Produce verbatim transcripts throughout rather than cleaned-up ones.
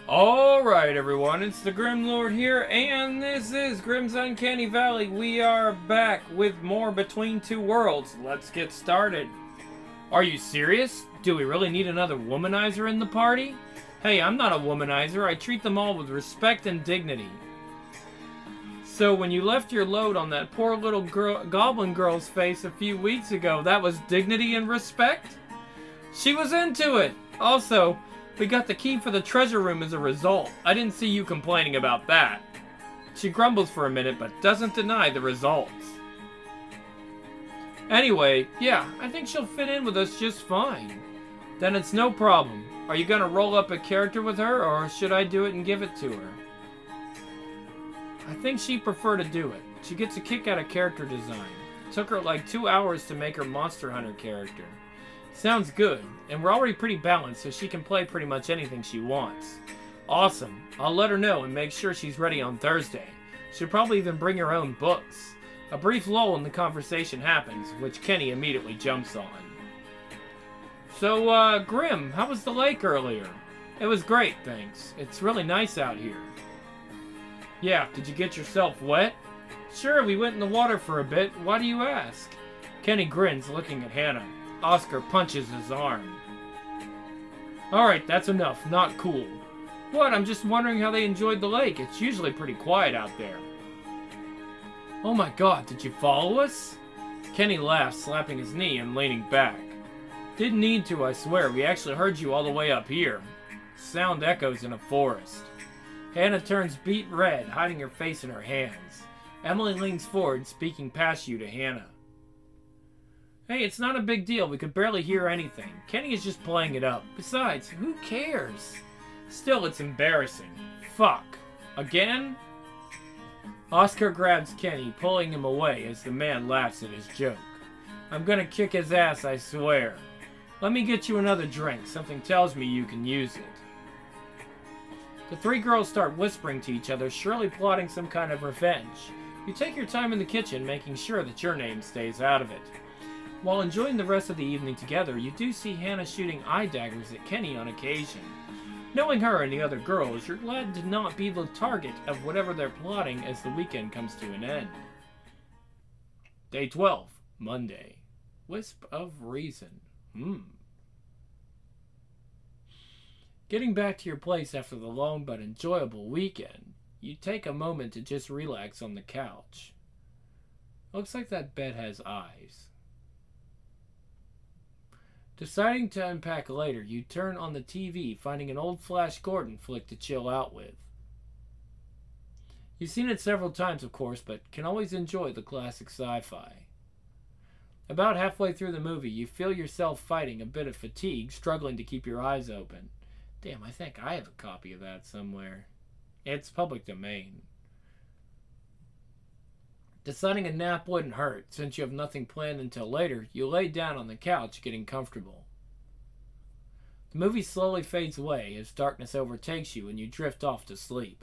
Alright everyone, it's the Grim Lord here, and this is Grim's Uncanny Valley. We are back with more Between Two Worlds. Let's get started. Are you serious? Do we really need another womanizer in the party? Hey, I'm not a womanizer. I treat them all with respect and dignity. So when you left your load on that poor little girl, goblin girl's face a few weeks ago, that was dignity and respect? She was into it! Also, we got the key for the treasure room as a result. I didn't see you complaining about that. She grumbles for a minute, but doesn't deny the results. Anyway, yeah, I think she'll fit in with us just fine. Then it's no problem. Are you gonna roll up a character with her, or should I do it and give it to her? I think she'd prefer to do it. She gets a kick out of character design. It took her like two hours to make her Monster Hunter character. Sounds good, and we're already pretty balanced, so she can play pretty much anything she wants. Awesome. I'll let her know and make sure she's ready on Thursday. She'll probably even bring her own books. A brief lull in the conversation happens, which Kenny immediately jumps on. So, uh, Grim, how was the lake earlier? It was great, thanks. It's really nice out here. Yeah, did you get yourself wet? Sure, we went in the water for a bit. Why do you ask? Kenny grins, looking at Hannah. Oscar punches his arm. Alright, that's enough. Not cool. What? I'm just wondering how they enjoyed the lake. It's usually pretty quiet out there. Oh my god, did you follow us? Kenny laughs, slapping his knee and leaning back. Didn't need to, I swear. We actually heard you all the way up here. Sound echoes in a forest. Hannah turns beet red, hiding her face in her hands. Emily leans forward, speaking past you to Hannah. Hey, it's not a big deal. We could barely hear anything. Kenny is just playing it up. Besides, who cares? Still, it's embarrassing. Fuck. Again? Oscar grabs Kenny, pulling him away as the man laughs at his joke. I'm gonna kick his ass, I swear. Let me get you another drink. Something tells me you can use it. The three girls start whispering to each other, surely plotting some kind of revenge. You take your time in the kitchen, making sure that your name stays out of it. While enjoying the rest of the evening together, you do see Hannah shooting eye daggers at Kenny on occasion. Knowing her and the other girls, you're glad to not be the target of whatever they're plotting as the weekend comes to an end. Day twelve, Monday. Wisp of Reason. Hmm. Getting back to your place after the long but enjoyable weekend, you take a moment to just relax on the couch. Looks like that bed has eyes. Deciding to unpack later, you turn on the T V, finding an old Flash Gordon flick to chill out with. You've seen it several times, of course, but can always enjoy the classic sci-fi. About halfway through the movie, you feel yourself fighting a bit of fatigue, struggling to keep your eyes open. Damn, I think I have a copy of that somewhere. It's public domain. Deciding a nap wouldn't hurt, since you have nothing planned until later, you lay down on the couch, getting comfortable. The movie slowly fades away as darkness overtakes you and you drift off to sleep.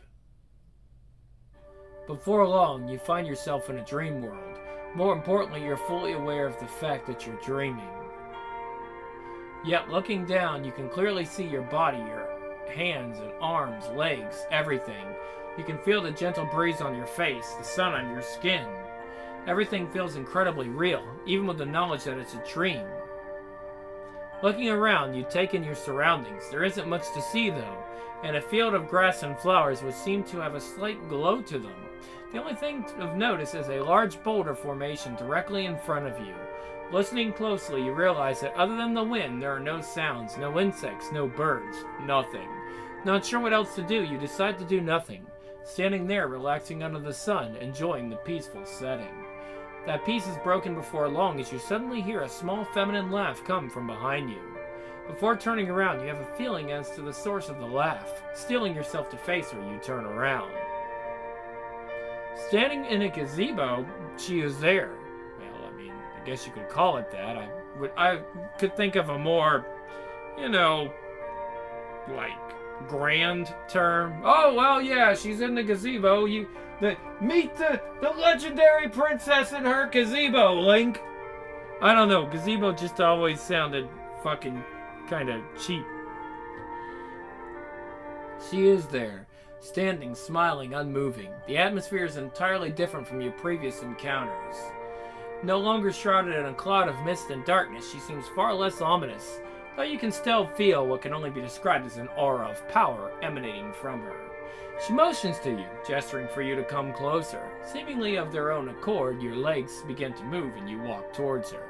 Before long, you find yourself in a dream world. More importantly, you're fully aware of the fact that you're dreaming. Yet, looking down, you can clearly see your body, your hands and arms, legs, everything. You can feel the gentle breeze on your face, the sun on your skin. Everything feels incredibly real, even with the knowledge that it's a dream. Looking around, you take in your surroundings. There isn't much to see, though, and a field of grass and flowers would seem to have a slight glow to them. The only thing of notice is a large boulder formation directly in front of you. Listening closely, you realize that other than the wind, there are no sounds, no insects, no birds, nothing. Not sure what else to do, you decide to do nothing. Standing there, relaxing under the sun, enjoying the peaceful setting. That peace is broken before long as you suddenly hear a small feminine laugh come from behind you. Before turning around, you have a feeling as to the source of the laugh. Steeling yourself to face her, you turn around. Standing in a gazebo, she is there. Well, I mean, I guess you could call it that. I would, I could think of a more, you know, like, grand term. Oh, well, yeah, she's in the gazebo. You, the, meet the, the legendary princess in her gazebo, Link. I don't know, gazebo just always sounded fucking kind of cheap. She is there, standing, smiling, unmoving. The atmosphere is entirely different from your previous encounters. No longer shrouded in a cloud of mist and darkness, she seems far less ominous, though you can still feel what can only be described as an aura of power emanating from her. She motions to you, gesturing for you to come closer. Seemingly of their own accord, your legs begin to move and you walk towards her.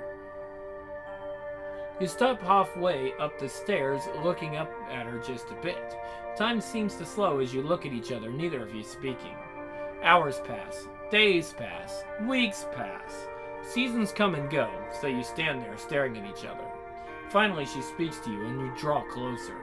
You stop halfway up the stairs, looking up at her just a bit. Time seems to slow as you look at each other, neither of you speaking. Hours pass, days pass, weeks pass. Seasons come and go, so you stand there staring at each other. Finally, she speaks to you and you draw closer.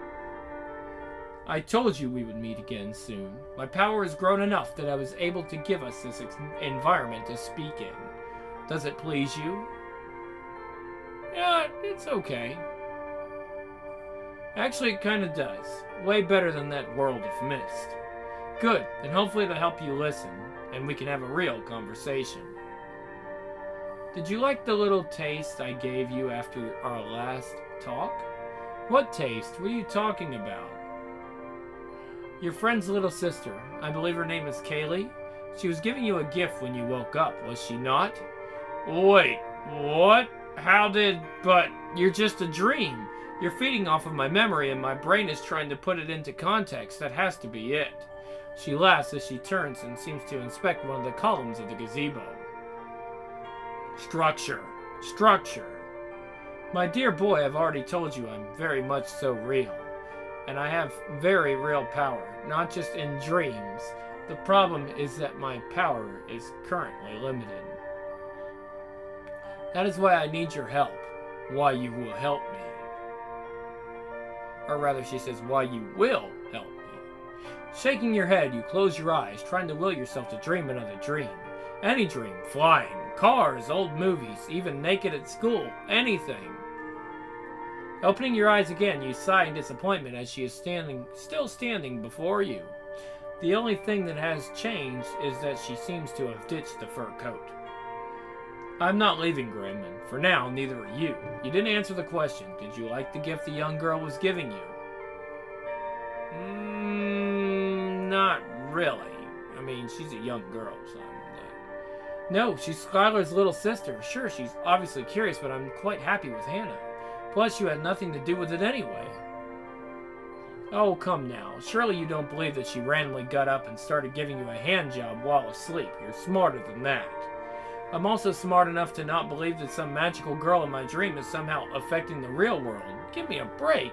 I told you we would meet again soon. My power has grown enough that I was able to give us this ex- environment to speak in. Does it please you? Yeah, it's okay. Actually, it kind of does. Way better than that world of mist. Good, then hopefully it'll help you listen, and we can have a real conversation. Did you like the little taste I gave you after our last talk? What taste? What are you talking about? Your friend's little sister. I believe her name is Kaylee. She was giving you a gift when you woke up, was she not? Wait, what? How did... But you're just a dream. You're feeding off of my memory and my brain is trying to put it into context. That has to be it. She laughs as she turns and seems to inspect one of the columns of the gazebo. Structure. Structure. My dear boy, I've already told you I'm very much so real. And I have very real power, not just in dreams. The problem is that my power is currently limited. That is why I need your help. Why you will help me. Or rather, she says, why you will help me. Shaking your head, you close your eyes, trying to will yourself to dream another dream. Any dream. Flying, cars, old movies, even naked at school. Anything. Opening your eyes again, you sigh in disappointment as she is standing, still standing before you. The only thing that has changed is that she seems to have ditched the fur coat. I'm not leaving, Grim, and for now, neither are you. You didn't answer the question. Did you like the gift the young girl was giving you? Mm, not really. I mean, she's a young girl, so I'm not... No, she's Skylar's little sister. Sure, she's obviously curious, but I'm quite happy with Hannah. Plus, you had nothing to do with it anyway. Oh, come now. Surely you don't believe that she randomly got up and started giving you a hand job while asleep. You're smarter than that. I'm also smart enough to not believe that some magical girl in my dream is somehow affecting the real world. Give me a break.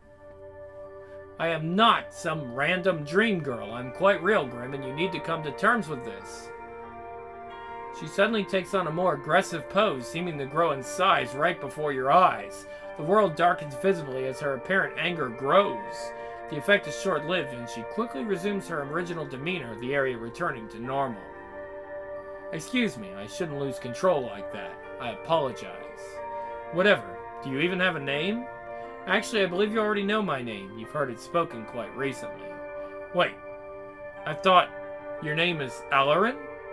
I am not some random dream girl. I'm quite real, Grim, and you need to come to terms with this. She suddenly takes on a more aggressive pose, seeming to grow in size right before your eyes. The world darkens visibly as her apparent anger grows. The effect is short-lived, and she quickly resumes her original demeanor, the area returning to normal. Excuse me, I shouldn't lose control like that. I apologize. Whatever. Do you even have a name? Actually, I believe you already know my name. You've heard it spoken quite recently. Wait. I thought your name is Alarin?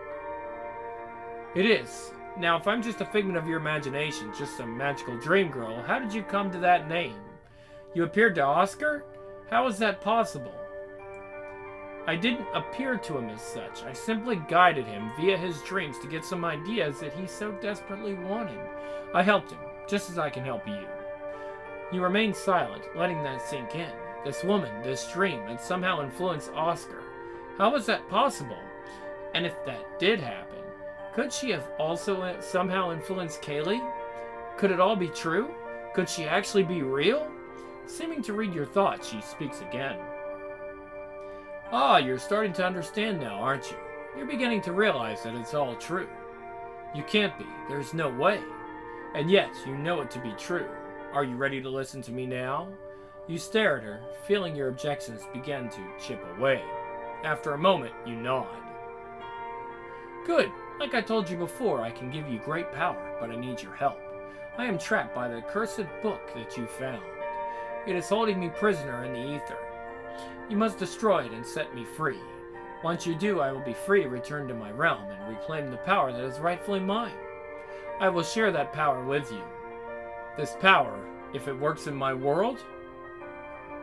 It is. Now, if I'm just a figment of your imagination, just some magical dream girl, how did you come to that name? You appeared to Oscar? How is that possible? I didn't appear to him as such. I simply guided him via his dreams to get some ideas that he so desperately wanted. I helped him, just as I can help you. You remained silent, letting that sink in. This woman, this dream, had somehow influenced Oscar. How was that possible? And if that did happen, could she have also somehow influenced Kaylee? Could it all be true? Could she actually be real? Seeming to read your thoughts, she speaks again. Ah, you're starting to understand now, aren't you? You're beginning to realize that it's all true. You can't be. There's no way. And yet, you know it to be true. Are you ready to listen to me now? You stare at her, feeling your objections begin to chip away. After a moment, you nod. Good. Like I told you before, I can give you great power, but I need your help. I am trapped by the accursed book that you found. It is holding me prisoner in the ether. You must destroy it and set me free. Once you do, I will be free to return to my realm and reclaim the power that is rightfully mine. I will share that power with you. This power, if it works in my world?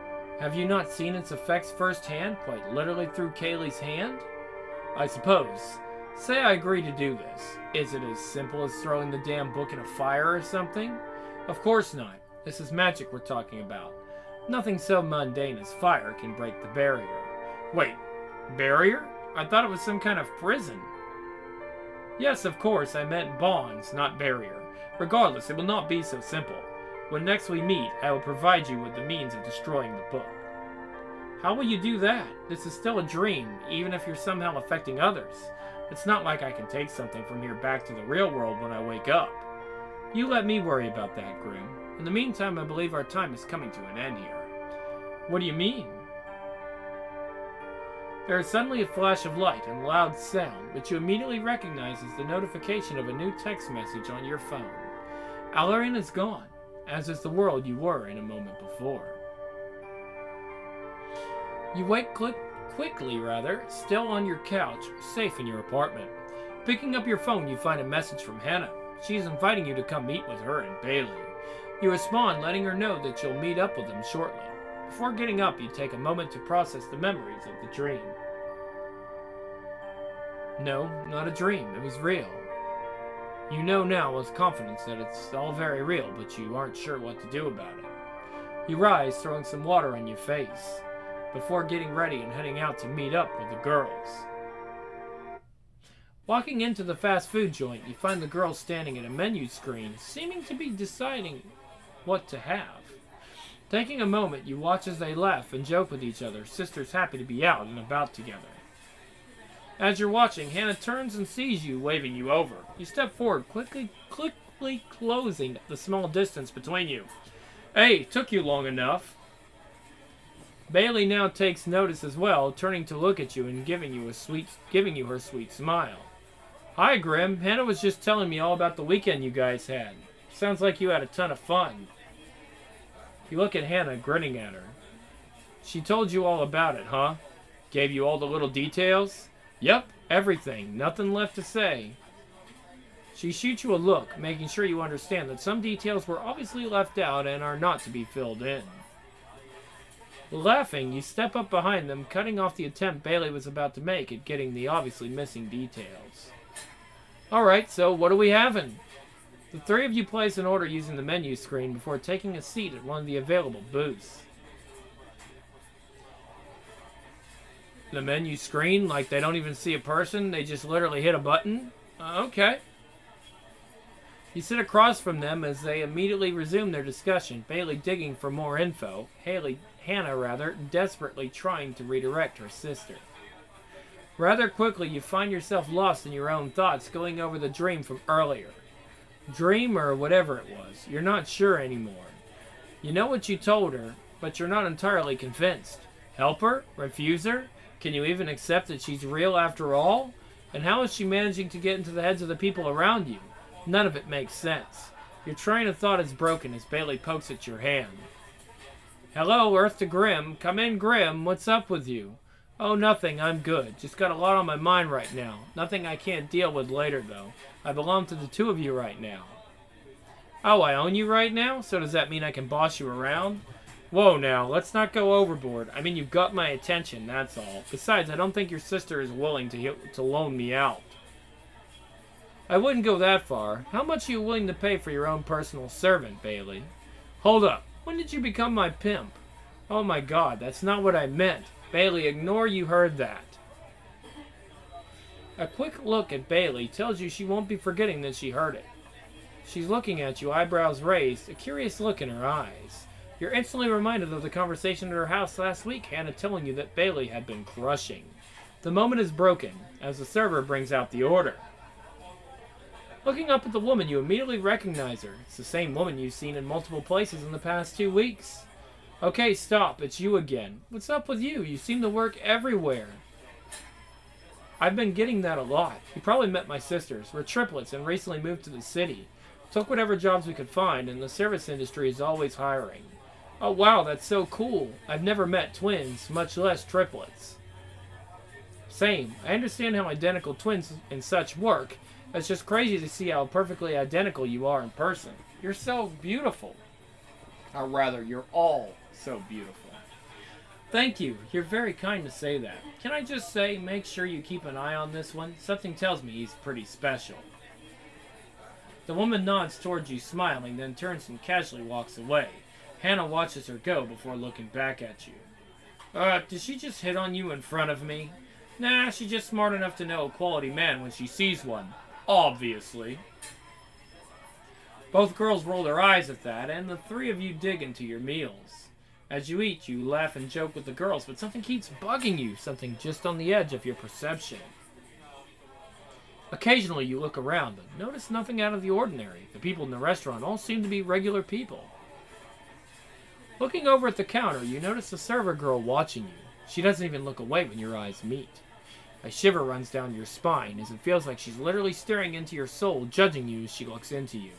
Have you not seen its effects firsthand, quite literally through Kayleigh's hand? I suppose. Say I agree to do this. Is it as simple as throwing the damn book in a fire or something? Of course not. This is magic we're talking about. Nothing so mundane as fire can break the barrier. Wait, barrier? I thought it was some kind of prison. Yes, of course, I meant bonds, not barrier. Regardless, it will not be so simple. When next we meet, I will provide you with the means of destroying the book. How will you do that? This is still a dream, even if you're somehow affecting others. It's not like I can take something from here back to the real world when I wake up. You let me worry about that, Grim. In the meantime, I believe our time is coming to an end here. What do you mean? There is suddenly a flash of light and a loud sound, which you immediately recognize as the notification of a new text message on your phone. Alarian is gone, as is the world you were in a moment before. You wake quick, quickly, rather, still on your couch, safe in your apartment. Picking up your phone, you find a message from Hannah. She is inviting you to come meet with her and Bailey. You respond, letting her know that you'll meet up with them shortly. Before getting up, you take a moment to process the memories of the dream. No, not a dream. It was real. You know now with confidence that it's all very real, but you aren't sure what to do about it. You rise, throwing some water on your face, before getting ready and heading out to meet up with the girls. Walking into the fast food joint, you find the girls standing at a menu screen, seeming to be deciding what to have. Taking a moment, you watch as they laugh and joke with each other, sisters happy to be out and about together. As you're watching, Hannah turns and sees you, waving you over. You step forward, quickly, quickly closing the small distance between you. Hey, took you long enough. Bailey now takes notice as well, turning to look at you and giving you a sweet, giving you her sweet smile. Hi, Grim. Hannah was just telling me all about the weekend you guys had. Sounds like you had a ton of fun. You look at Hannah, grinning at her. She told you all about it, huh? Gave you all the little details? Yep, everything. Nothing left to say. She shoots you a look, making sure you understand that some details were obviously left out and are not to be filled in. Laughing, you step up behind them, cutting off the attempt Bailey was about to make at getting the obviously missing details. Alright, so what are we having? The three of you place an order using the menu screen before taking a seat at one of the available booths. The menu screen, like they don't even see a person, they just literally hit a button? Uh, okay. You sit across from them as they immediately resume their discussion, Bailey digging for more info, Haley, Hannah rather, desperately trying to redirect her sister. Rather quickly, you find yourself lost in your own thoughts, going over the dream from earlier. Dream or whatever it was, you're not sure anymore. You know what you told her, but you're not entirely convinced. Help her? Refuse her? Can you even accept that she's real after all? And how is she managing to get into the heads of the people around you? None of it makes sense. Your train of thought is broken as Bailey pokes at your hand. Hello, Earth to Grim. Come in, Grim. What's up with you? Oh, nothing. I'm good. Just got a lot on my mind right now. Nothing I can't deal with later, though. I belong to the two of you right now. Oh, I own you right now? So does that mean I can boss you around? Whoa, now. Let's not go overboard. I mean, you've got my attention, that's all. Besides, I don't think your sister is willing to, to loan me out. I wouldn't go that far. How much are you willing to pay for your own personal servant, Bailey? Hold up. When did you become my pimp? Oh my god, that's not what I meant. Bailey, ignore you heard that. A quick look at Bailey tells you she won't be forgetting that she heard it. She's looking at you, eyebrows raised, a curious look in her eyes. You're instantly reminded of the conversation at her house last week, Hannah telling you that Bailey had been crushing. The moment is broken, as the server brings out the order. Looking up at the woman, you immediately recognize her. It's the same woman you've seen in multiple places in the past two weeks. Okay, stop. It's you again. What's up with you? You seem to work everywhere. I've been getting that a lot. You probably met my sisters. We're triplets and recently moved to the city. Took whatever jobs we could find, and the service industry is always hiring. Oh wow, that's so cool. I've never met twins, much less triplets. Same. I understand how identical twins and such work. It's just crazy to see how perfectly identical you are in person. You're so beautiful. Or rather, you're all so beautiful. Thank you. You're very kind to say that. Can I just say, make sure you keep an eye on this one? Something tells me he's pretty special. The woman nods towards you, smiling, then turns and casually walks away. Hannah watches her go before looking back at you. Uh, did she just hit on you in front of me? Nah, she's just smart enough to know a quality man when she sees one. Obviously. Both girls roll their eyes at that, and the three of you dig into your meals. As you eat, you laugh and joke with the girls, but something keeps bugging you, something just on the edge of your perception. Occasionally you look around, but notice nothing out of the ordinary. The people in the restaurant all seem to be regular people. Looking over at the counter, you notice the server girl watching you. She doesn't even look away when your eyes meet. A shiver runs down your spine as it feels like she's literally staring into your soul, judging you as she looks into you.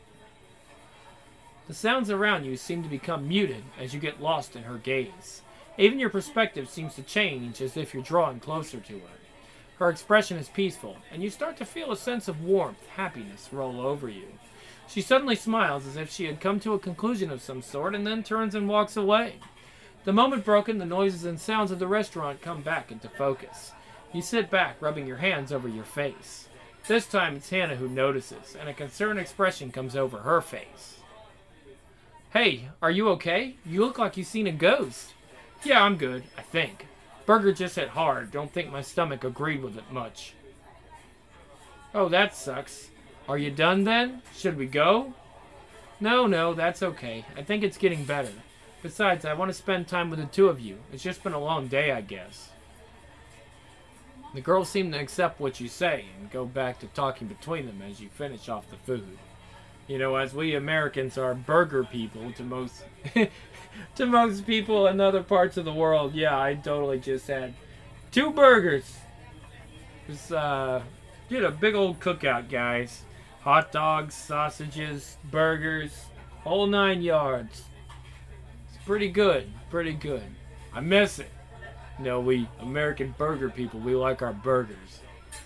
The sounds around you seem to become muted as you get lost in her gaze. Even your perspective seems to change as if you're drawing closer to her. Her expression is peaceful, and you start to feel a sense of warmth, happiness roll over you. She suddenly smiles as if she had come to a conclusion of some sort and then turns and walks away. The moment broken, the noises and sounds of the restaurant come back into focus. You sit back, rubbing your hands over your face. This time it's Hannah who notices, and a concerned expression comes over her face. Hey, are you okay? You look like you've seen a ghost. Yeah, I'm good, I think. Burger just hit hard. Don't think my stomach agreed with it much. Oh, that sucks. Are you done then? Should we go? No, no, that's okay. I think it's getting better. Besides, I want to spend time with the two of you. It's just been a long day, I guess. The girls seem to accept what you say and go back to talking between them as you finish off the food. You know, as we Americans are burger people to most to most people in other parts of the world, yeah, I totally just had two burgers. Just, uh, did a big old cookout, guys. Hot dogs, sausages, burgers, whole nine yards. It's pretty good, pretty good. I miss it. You know, we American burger people, we like our burgers.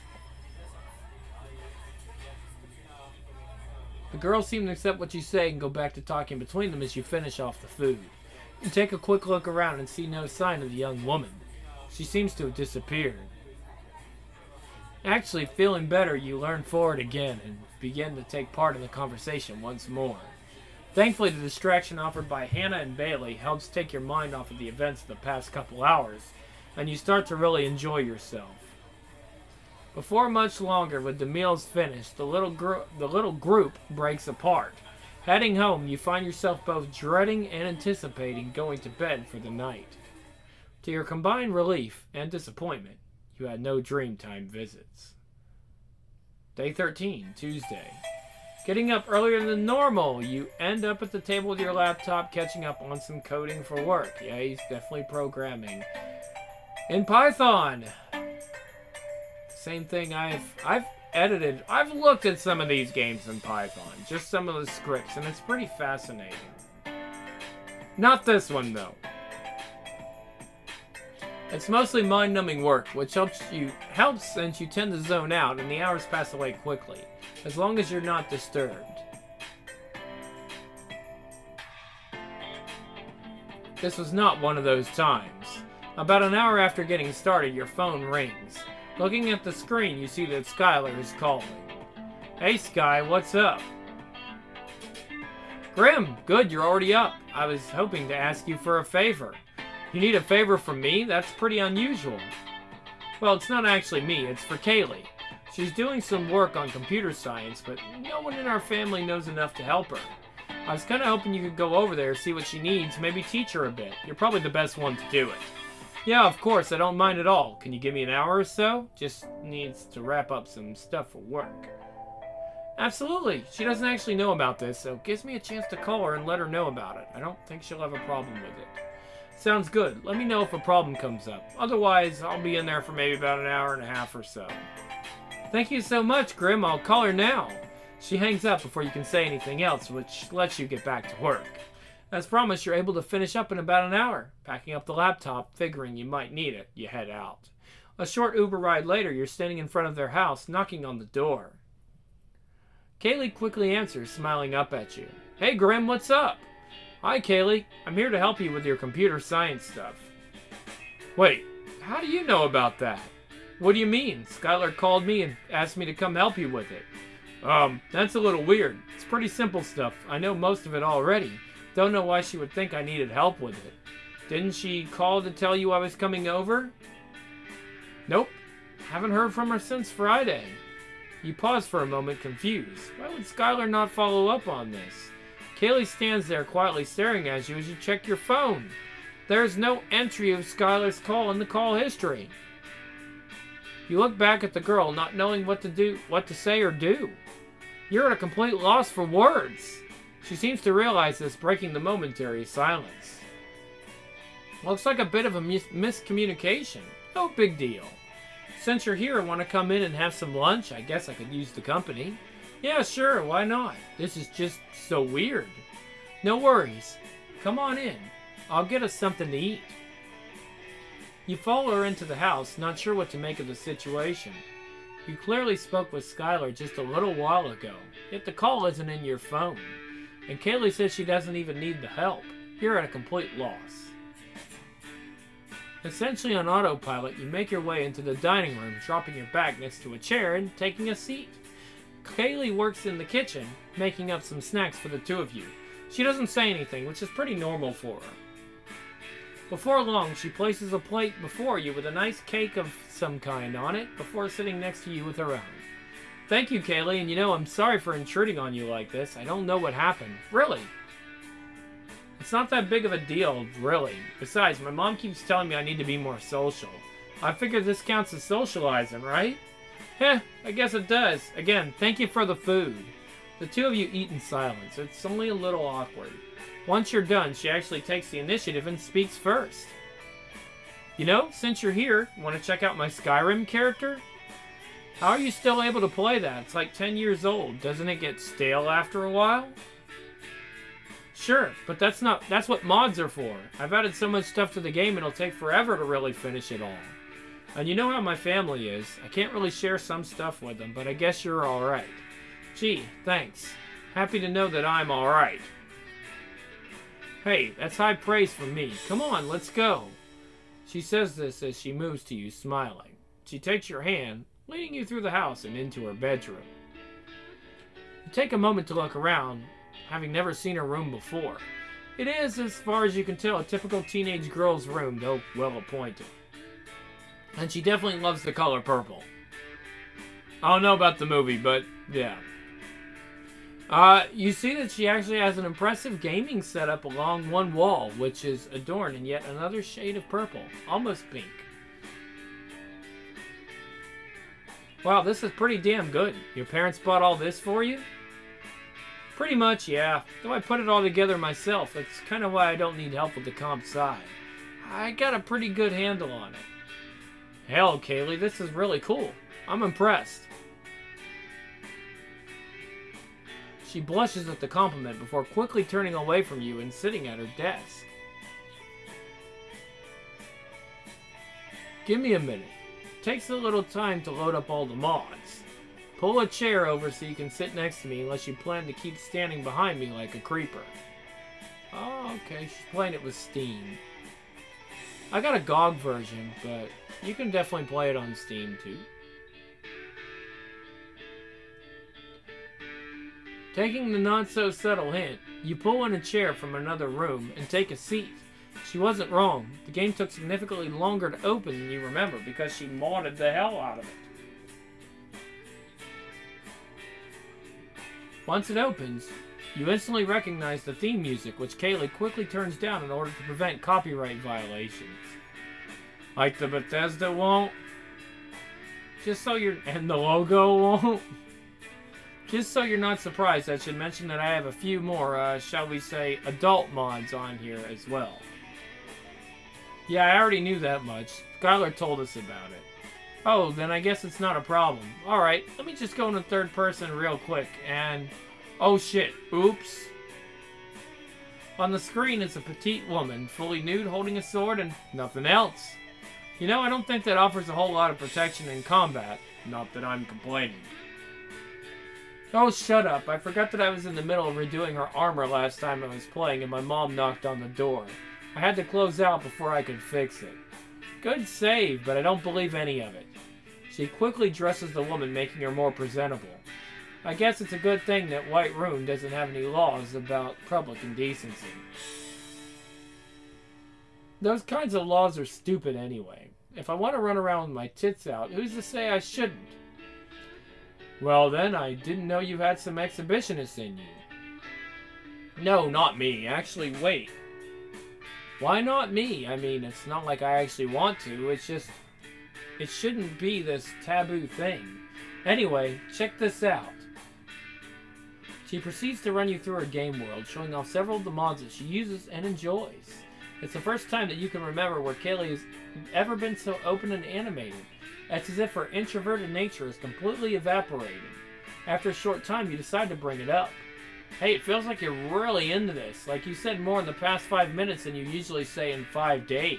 The girls seem to accept what you say and go back to talking between them as you finish off the food. You take a quick look around and see no sign of the young woman. She seems to have disappeared. Actually, feeling better, you learn forward again and begin to take part in the conversation once more. Thankfully, the distraction offered by Hannah and Bailey helps take your mind off of the events of the past couple hours, and you start to really enjoy yourself. Before much longer, with the meals finished, the little, gr- the little group breaks apart. Heading home, you find yourself both dreading and anticipating going to bed for the night. To your combined relief and disappointment, you had no Dreamtime visits. Day thirteen, Tuesday. Getting up earlier than normal, you end up at the table with your laptop catching up on some coding for work. Yeah, he's definitely programming. In Python! Same thing I've I've edited. I've looked at some of these games in Python, just some of the scripts, and it's pretty fascinating. Not this one though. It's mostly mind-numbing work, which helps you helps since you tend to zone out and the hours pass away quickly, as long as you're not disturbed. This was not one of those times. About an hour after getting started, your phone rings. Looking at the screen, you see that Skylar is calling. Hey Sky, what's up? Grim, good, you're already up. I was hoping to ask you for a favor. You need a favor from me? That's pretty unusual. Well, it's not actually me, it's for Kaylee. She's doing some work on computer science, but no one in our family knows enough to help her. I was kind of hoping you could go over there, see what she needs, maybe teach her a bit. You're probably the best one to do it. Yeah, of course, I don't mind at all. Can you give me an hour or so? Just needs to wrap up some stuff for work. Absolutely. She doesn't actually know about this, so it gives me a chance to call her and let her know about it. I don't think she'll have a problem with it. Sounds good. Let me know if a problem comes up. Otherwise, I'll be in there for maybe about an hour and a half or so. Thank you so much, Grim. I'll call her now. She hangs up before you can say anything else, which lets you get back to work. As promised, you're able to finish up in about an hour. Packing up the laptop, figuring you might need it, you head out. A short Uber ride later, you're standing in front of their house, knocking on the door. Kaylee quickly answers, smiling up at you. Hey Grim, what's up? Hi Kaylee, I'm here to help you with your computer science stuff. Wait, how do you know about that? What do you mean? Skylar called me and asked me to come help you with it. Um, that's a little weird. It's pretty simple stuff. I know most of it already. Don't know why she would think I needed help with it. Didn't she call to tell you I was coming over? Nope. Haven't heard from her since Friday. You pause for a moment, confused. Why would Skylar not follow up on this? Kaylee stands there quietly staring at you as you check your phone. There's no entry of Skylar's call in the call history. You look back at the girl, not knowing what to do, what to say or do. You're at a complete loss for words. She seems to realize this, breaking the momentary silence. Looks like a bit of a mis miscommunication. No big deal. Since you're here and want to come in and have some lunch, I guess I could use the company. Yeah, sure, why not? This is just so weird. No worries. Come on in. I'll get us something to eat. You follow her into the house, not sure what to make of the situation. You clearly spoke with Skylar just a little while ago, yet the call isn't in your phone. And Kaylee says she doesn't even need the help. You're at a complete loss. Essentially on autopilot, you make your way into the dining room, dropping your bag next to a chair and taking a seat. Kaylee works in the kitchen, making up some snacks for the two of you. She doesn't say anything, which is pretty normal for her. Before long, she places a plate before you with a nice cake of some kind on it, before sitting next to you with her own. Thank you, Kaylee, and you know, I'm sorry for intruding on you like this. I don't know what happened. Really. It's not that big of a deal, really. Besides, my mom keeps telling me I need to be more social. I figure this counts as socializing, right? Heh, I guess it does. Again, thank you for the food. The two of you eat in silence. It's only a little awkward. Once you're done, she actually takes the initiative and speaks first. You know, since you're here, want to check out my Skyrim character? How are you still able to play that? It's like ten years old. Doesn't it get stale after a while? Sure, but that's not that's what mods are for. I've added so much stuff to the game it'll take forever to really finish it all. And you know how my family is. I can't really share some stuff with them, but I guess you're alright. Gee, thanks. Happy to know that I'm alright. Hey, that's high praise from me. Come on, let's go. She says this as she moves to you, smiling. She takes your hand, leading you through the house and into her bedroom. You take a moment to look around, having never seen her room before. It is, as far as you can tell, a typical teenage girl's room, though well appointed. And she definitely loves the color purple. I don't know about the movie, but yeah. Uh, you see that she actually has an impressive gaming setup along one wall, which is adorned in yet another shade of purple, almost pink. Wow, this is pretty damn good. Your parents bought all this for you? Pretty much, yeah. Though I put it all together myself, that's kind of why I don't need help with the comp side. I got a pretty good handle on it. Hell, Kaylee, this is really cool. I'm impressed. She blushes at the compliment before quickly turning away from you and sitting at her desk. Give me a minute. Takes a little time to load up all the mods. Pull a chair over so you can sit next to me unless you plan to keep standing behind me like a creeper. Oh, okay. She's playing it with Steam. I got a G O G version, but you can definitely play it on Steam too. Taking the not-so-subtle hint, you pull in a chair from another room and take a seat. She wasn't wrong. The game took significantly longer to open than you remember because she modded the hell out of it. Once it opens, you instantly recognize the theme music, which Kaylee quickly turns down in order to prevent copyright violations. Like the Bethesda won't. Just so you're... and the logo won't. Just so you're not surprised, I should mention that I have a few more, uh, shall we say, adult mods on here as well. Yeah, I already knew that much. Skylar told us about it. Oh, then I guess it's not a problem. Alright, let me just go into third person real quick, and... oh shit, oops. On the screen is a petite woman, fully nude, holding a sword, and nothing else. You know, I don't think that offers a whole lot of protection in combat. Not that I'm complaining. Oh, shut up. I forgot that I was in the middle of redoing her armor last time I was playing and my mom knocked on the door. I had to close out before I could fix it. Good save, but I don't believe any of it. She quickly dresses the woman, making her more presentable. I guess it's a good thing that White Room doesn't have any laws about public indecency. Those kinds of laws are stupid anyway. If I want to run around with my tits out, who's to say I shouldn't? Well then, I didn't know you had some exhibitionists in you. No, not me. Actually, wait. Why not me? I mean, it's not like I actually want to. It's just... It shouldn't be this taboo thing. Anyway, check this out. She proceeds to run you through her game world, showing off several of the mods that she uses and enjoys. It's the first time that you can remember where Kaylee has ever been so open and animated. It's as if her introverted nature is completely evaporated. After a short time, you decide to bring it up. Hey, it feels like you're really into this. Like you said more in the past five minutes than you usually say in five days.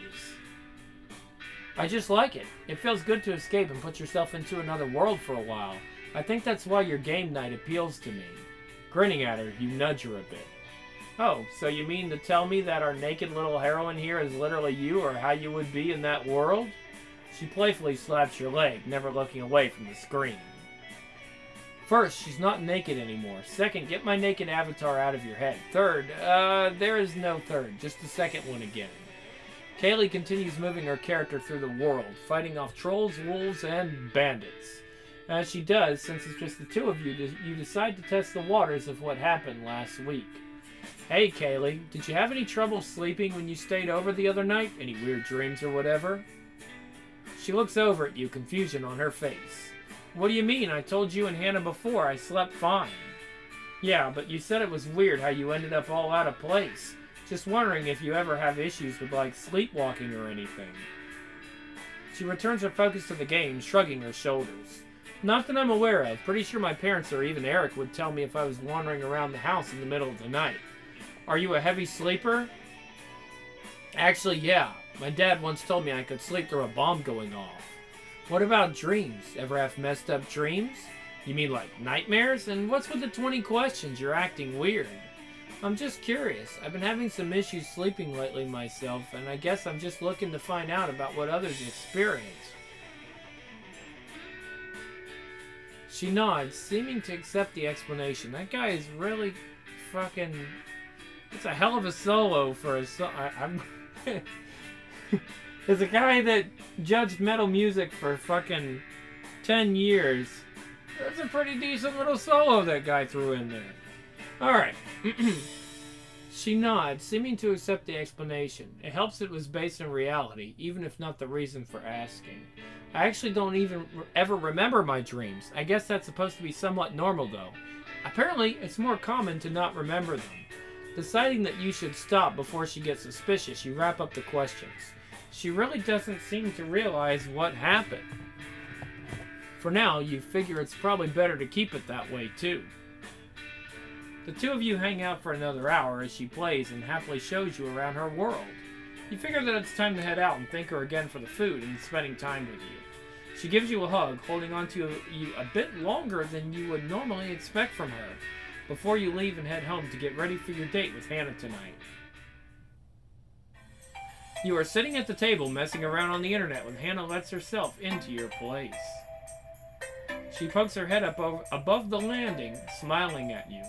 I just like it. It feels good to escape and put yourself into another world for a while. I think that's why your game night appeals to me. Grinning at her, you nudge her a bit. Oh, so you mean to tell me that our naked little heroine here is literally you, or how you would be in that world? She playfully slaps your leg, never looking away from the screen. First, she's not naked anymore. Second, get my naked avatar out of your head. Third, uh, there is no third, just the second one again. Kaylee continues moving her character through the world, fighting off trolls, wolves, and bandits. As she does, since it's just the two of you, you decide to test the waters of what happened last week. Hey, Kaylee, did you have any trouble sleeping when you stayed over the other night? Any weird dreams or whatever? She looks over at you, confusion on her face. What do you mean? I told you and Hannah before I slept fine. Yeah, but you said it was weird how you ended up all out of place. Just wondering if you ever have issues with, like, sleepwalking or anything. She returns her focus to the game, shrugging her shoulders. Not that I'm aware of. Pretty sure my parents or even Eric would tell me if I was wandering around the house in the middle of the night. Are you a heavy sleeper? Actually, yeah. My dad once told me I could sleep through a bomb going off. What about dreams? Ever have messed up dreams? You mean like nightmares? And what's with the twenty questions? You're acting weird. I'm just curious. I've been having some issues sleeping lately myself, and I guess I'm just looking to find out about what others experience. She nods, seeming to accept the explanation. That guy is really fucking... It's a hell of a solo for a song. I'm... There's a guy that judged metal music for fucking ten years. That's a pretty decent little solo that guy threw in there. Alright. She nods, seeming to accept the explanation. It helps that it was based on reality, even if not the reason for asking. I actually don't even ever remember my dreams. I guess that's supposed to be somewhat normal, though. Apparently, it's more common to not remember them. Deciding that you should stop before she gets suspicious, you wrap up the questions. She really doesn't seem to realize what happened. For now, you figure it's probably better to keep it that way, too. The two of you hang out for another hour as she plays and happily shows you around her world. You figure that it's time to head out and thank her again for the food and spending time with you. She gives you a hug, holding on to you a bit longer than you would normally expect from her, before you leave and head home to get ready for your date with Hannah tonight. You are sitting at the table messing around on the internet when Hannah lets herself into your place. She pokes her head up over, above the landing, smiling at you.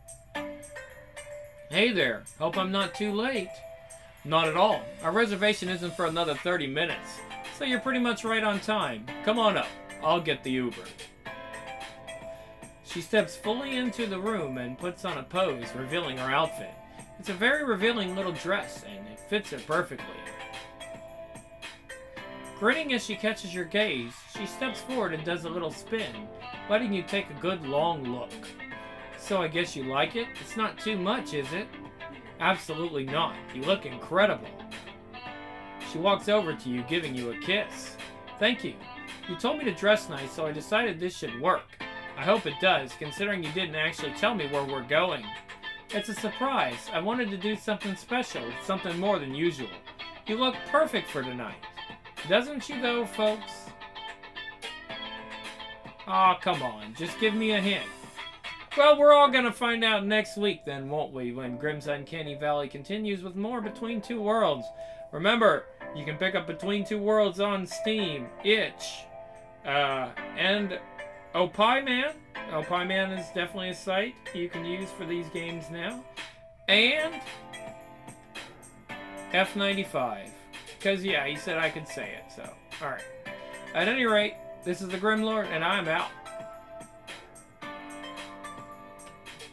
Hey there, hope I'm not too late. Not at all. Our reservation isn't for another thirty minutes, so you're pretty much right on time. Come on up. I'll get the Uber. She steps fully into the room and puts on a pose, revealing her outfit. It's a very revealing little dress, and it fits her perfectly. Grinning as she catches your gaze, she steps forward and does a little spin, letting you take a good long look. So I guess you like it? It's not too much, is it? Absolutely not. You look incredible. She walks over to you, giving you a kiss. Thank you. You told me to dress nice, so I decided this should work. I hope it does, considering you didn't actually tell me where we're going. It's a surprise. I wanted to do something special, something more than usual. You look perfect for tonight. Doesn't she though, folks? Aw, oh, come on. Just give me a hint. Well, we're all going to find out next week then, won't we? When Grimm's Uncanny Valley continues with more Between Two Worlds. Remember, you can pick up Between Two Worlds on Steam, Itch, uh, and Opieman. Opieman is definitely a site you can use for these games now. And F ninety-five. Because, yeah, he said I could say it, so. Alright. At any rate, this is the Grimlord, and I'm out.